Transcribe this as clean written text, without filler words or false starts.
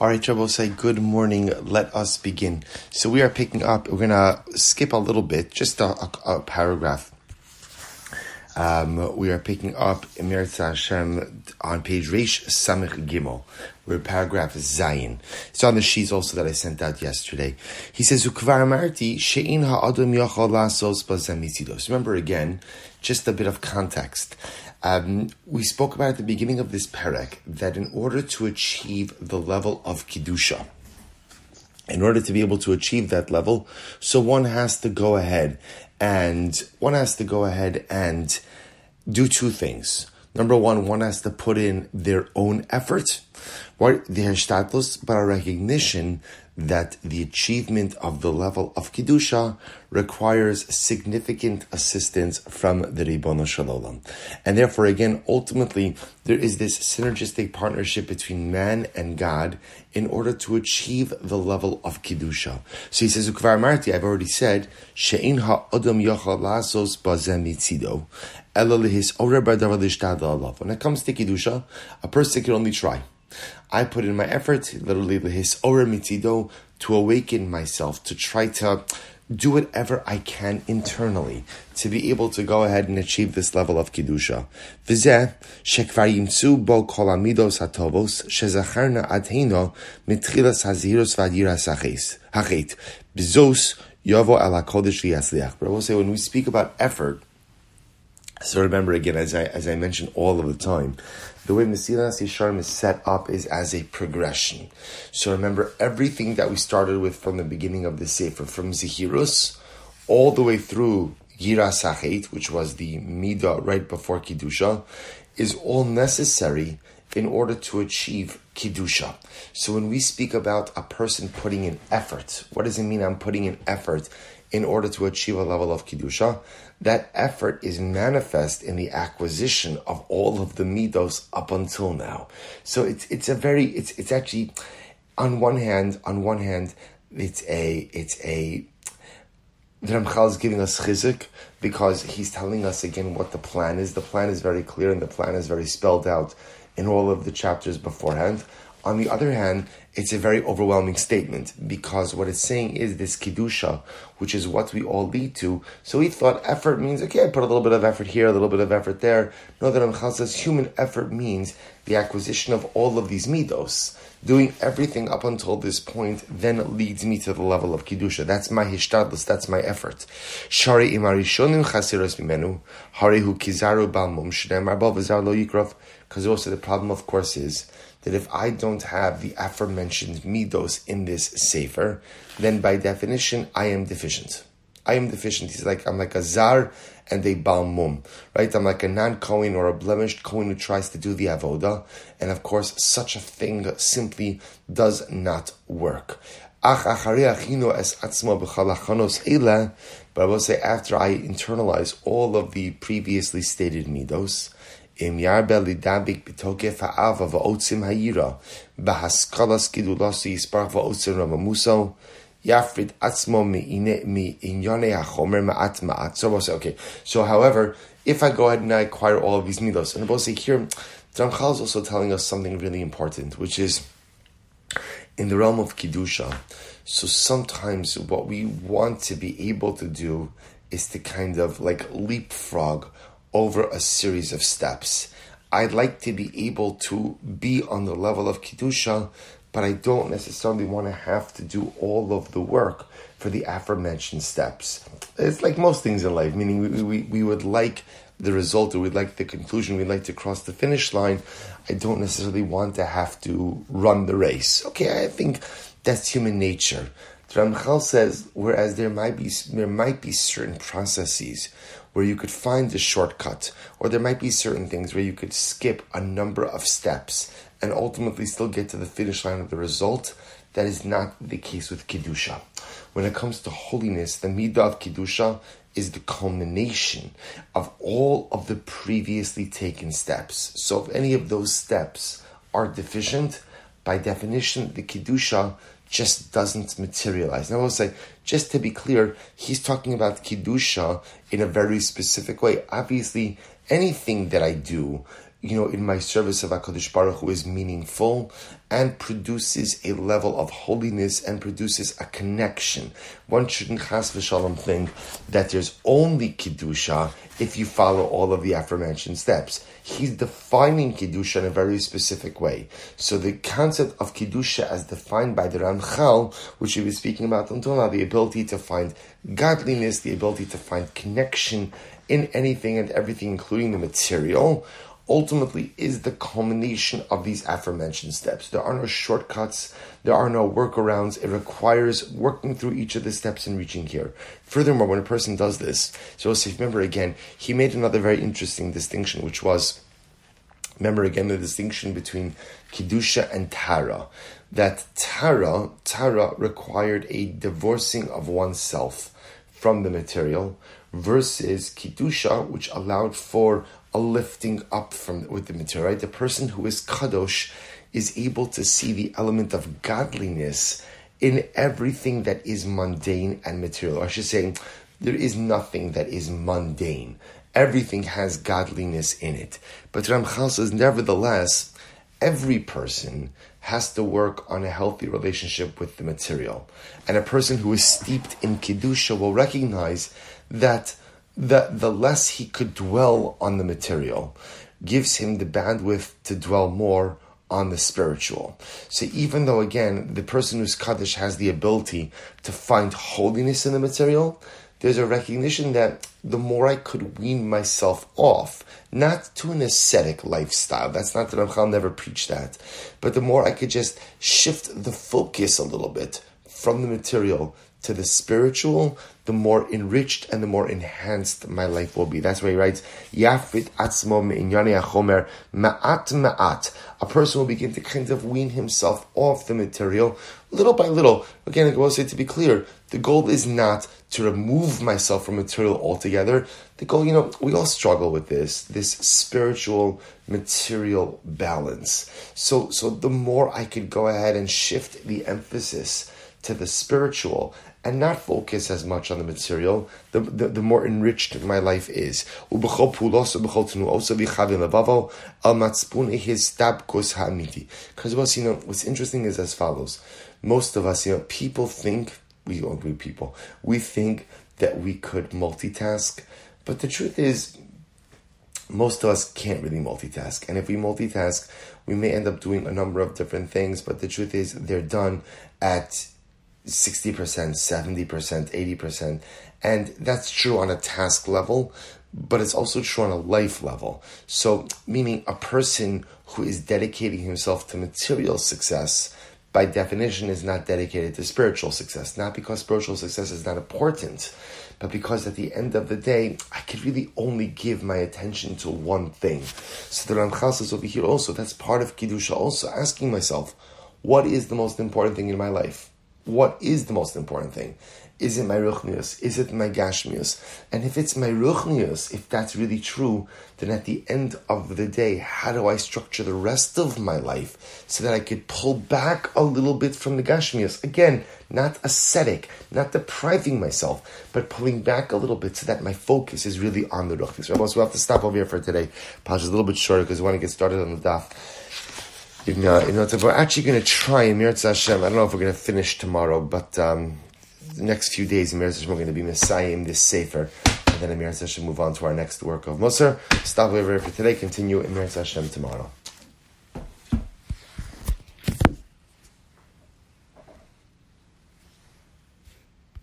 All right, Rabbi, say good morning. Let us begin. So we are picking up, we're going to skip a little bit, just a paragraph. We are picking up Emir Hashem on page Reish Samech Gimel, where paragraph is Zayin. It's on the sheets also that I sent out yesterday. He says, Ukvar Marti, She'in ha'adam yachal lasos bazemitidos. Remember again, just a bit of context. We spoke about at the beginning of this perek that in order to achieve the level of Kedusha, in order to be able to achieve that level, so one has to go ahead and do two things. Number one has to put in their own effort, their status, but a recognition that the achievement of the level of Kedusha requires significant assistance from the Ribono Shel Olam. And therefore, again, ultimately, there is this synergistic partnership between man and God in order to achieve the level of Kedusha. So he says, Ukvar Marti, I've already said, She'in ha'odam yochal lasos bazeh mitzido, ela lehis orer b'davar lishtadel alav. When it comes to Kedusha, a person can only try. I put in my effort, literally his ora mitido, to awaken myself, to try to do whatever I can internally to be able to go ahead and achieve this level of Kedusha. V'zeh, shekvar yimtzu bo kol amidos hatovos, shezacharna adheino, mitchilas haziros v'adiras hachet. B'zos yovo ala kodesh v'yasliach. But I will say, when we speak about effort, so remember again, as I mentioned all of the time, the way Mesilas Yesharim is set up is as a progression. So remember, everything that we started with from the beginning of the Sefer, from Zehirus, all the way through Yiras Hachet, which was the Midah right before Kedusha, is all necessary in order to achieve Kedusha. So when we speak about a person putting in effort, what does it mean I'm putting in effort in order to achieve a level of Kedusha? That effort is manifest in the acquisition of all of the midos up until now. So it's actually, on one hand, the Ramchal is giving us chizuk because he's telling us again what the plan is. The plan is very clear and the plan is very spelled out in all of the chapters beforehand. On the other hand, it's a very overwhelming statement because what it's saying is this Kedusha, which is what we all lead to. So he thought effort means, okay, I put a little bit of effort here, a little bit of effort there. No, the Ramchal says human effort means the acquisition of all of these midos. Doing everything up until this point then leads me to the level of Kedusha. That's my hishtadlus, that's my effort. Shari imarishonim chasiros mimenu, harihu kizaru balmum, shneim arbal v'zar lo yikrov. Because also the problem, of course, is that if I don't have the aforementioned midos in this sefer, then by definition, I am deficient. He's like, I'm like a zar and a balmum, right? I'm like a non-Kohen or a blemished Kohen who tries to do the avoda. And of course, such a thing simply does not work. But I will say, after I internalize all of the previously stated midos, Im yarbel lidabik bitokef ha'ava va'otzim ha'yira b'haskalas kidulasi yisparach va'otzim ramamuso yafrid atzmo mi'inyone ha'chomer ma'at ma'at. So we'll say, okay, so however, if I go ahead and I acquire all of these midos, and we'll say here, Ramchal is also telling us something really important, which is in the realm of Kedusha. So sometimes what we want to be able to do is to kind of like leapfrog over a series of steps. I'd like to be able to be on the level of Kedusha, but I don't necessarily want to have to do all of the work for the aforementioned steps. It's like most things in life, meaning we would like the result, or we'd like the conclusion, we'd like to cross the finish line. I don't necessarily want to have to run the race. Okay, I think that's human nature. Ramchal says, whereas there might be certain processes where you could find a shortcut, or there might be certain things where you could skip a number of steps and ultimately still get to the finish line of the result. That is not the case with Kedusha. When it comes to holiness, the midah of Kedusha is the culmination of all of the previously taken steps. So if any of those steps are deficient, by definition, the Kedusha just doesn't materialize. Now I will say, just to be clear, he's talking about Kedusha in a very specific way. Obviously, anything that I do, in my service of HaKadosh Baruch Hu is meaningful and produces a level of holiness and produces a connection. One shouldn't chas v'shalom think that there's only Kedusha if you follow all of the aforementioned steps. He's defining Kedusha in a very specific way. So the concept of Kedusha as defined by the Ramchal, which we were speaking about until now, the ability to find godliness, the ability to find connection in anything and everything, including the material, ultimately is the culmination of these aforementioned steps. There are no shortcuts, there are no workarounds. It requires working through each of the steps and reaching here. Furthermore, when a person does this, so remember again, he made another very interesting distinction, which was, remember again, the distinction between Kedusha and Tara. That Tara required a divorcing of oneself from the material, versus Kedusha, which allowed for a lifting up with the material. Right? The person who is kadosh is able to see the element of godliness in everything that is mundane and material. Or I should say, there is nothing that is mundane. Everything has godliness in it. But Ramchal says, nevertheless, every person has to work on a healthy relationship with the material. And a person who is steeped in Kedusha will recognize that the less he could dwell on the material gives him the bandwidth to dwell more on the spiritual. So even though, again, the person who's Kaddish has the ability to find holiness in the material, there's a recognition that the more I could wean myself off, not to an ascetic lifestyle, that's not that Ramchal never preached that, but the more I could just shift the focus a little bit from the material to the spiritual, the more enriched and the more enhanced my life will be. That's why he writes, Yafit atzmo me'inyani hachomer ma'at ma'at. A person will begin to kind of wean himself off the material, little by little. Again, I will say, to be clear, the goal is not to remove myself from material altogether. The goal, we all struggle with this spiritual material balance. So the more I could go ahead and shift the emphasis to the spiritual and not focus as much on the material, the more enriched my life is. Because what's interesting is as follows. Most of us, people think, we think that we could multitask, but the truth is, most of us can't really multitask. And if we multitask, we may end up doing a number of different things, but the truth is, they're done at 60%, 70%, 80%. And that's true on a task level, but it's also true on a life level. So, meaning a person who is dedicating himself to material success, by definition, is not dedicated to spiritual success. Not because spiritual success is not important, but because at the end of the day, I could really only give my attention to one thing. So the Ramchal says over here also, that's part of Kedusha also, asking myself, what is the most important thing in my life? What is the most important thing? Is it my ruchnius? Is it my gashmius? And if it's my ruchnius, if that's really true, then at the end of the day, how do I structure the rest of my life so that I could pull back a little bit from the gashmius? Again, not ascetic, not depriving myself, but pulling back a little bit so that my focus is really on the ruchnius. So we'll have to stop over here for today. Pash is a little bit shorter because we want to get started on the daf. We're actually going to try in Meretz Hashem. I don't know if we're going to finish tomorrow, but the next few days in Meretz Hashem we're going to be Messiahing this Sefer, and then in Meretz Hashem move on to our next work of Musar. Stop over here for today. Continue in Meretz Hashem tomorrow.